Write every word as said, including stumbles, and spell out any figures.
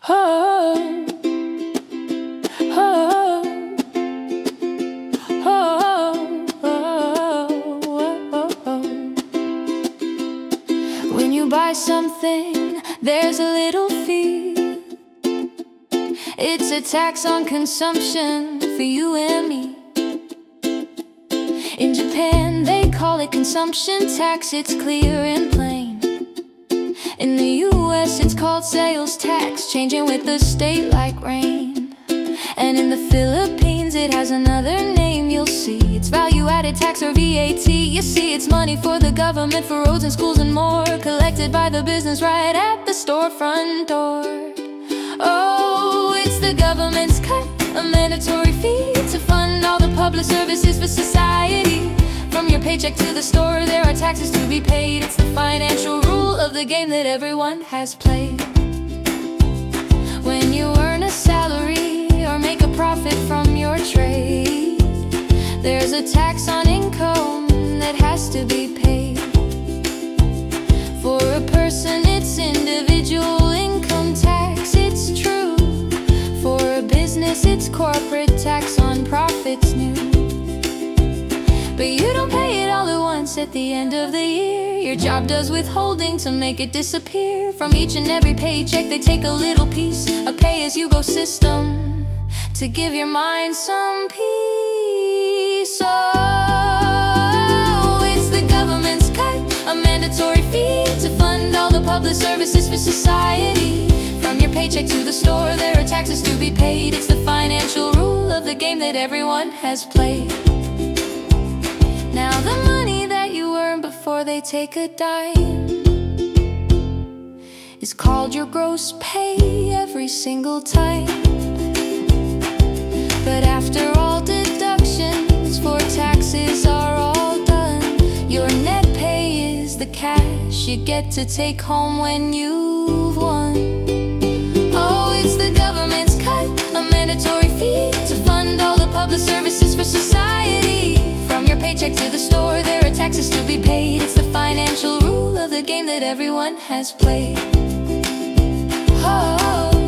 Oh, oh, oh, oh, oh. When you buy something, there's a little fee. It's a tax on consumption for you and me. In Japan, they call it consumption tax. It's clear and plain. In the U S, it's called sales tax, changing with the state like rain. And in the Philippines, it has another name, you'll see. It's value-added tax, or V A T. You see, it's money for the government, for roads and schools and more, collected by the business right at the storefront door. Oh, it's the government's cut, a mandatory fee to fund all the public services for society. From your paycheck to the store, there are taxes to be paid. It's the financial rule of the game that everyone has played. When you earn a salary or make a profit from your trade, there's a tax on income that has to be paid. For a person, it's individual income tax, it's true. For a business, it's corporate tax on profits new. But you don't pay it all at once at the end of the year. Your job does withholding to make it disappear. From each and every paycheck, they take a little piece, a pay-as-you-go system, to give your mind some peace. Oh, it's the government's cut, a mandatory fee to fund all the public services for society. From your paycheck to the store, there are taxes to be paid. It's the financial rule of the game that everyone has played. Now the money that you earn before they take a dime is called your gross pay every single time. But after all deductions for taxes are all done, your net pay is the cash you get to take home when you've won. Oh, it's the government's cut, a mandatory fee to fund all the public services for society. From your paycheck to the store, there are taxes to be paid. It's the financial rule of the game that everyone has played. Oh.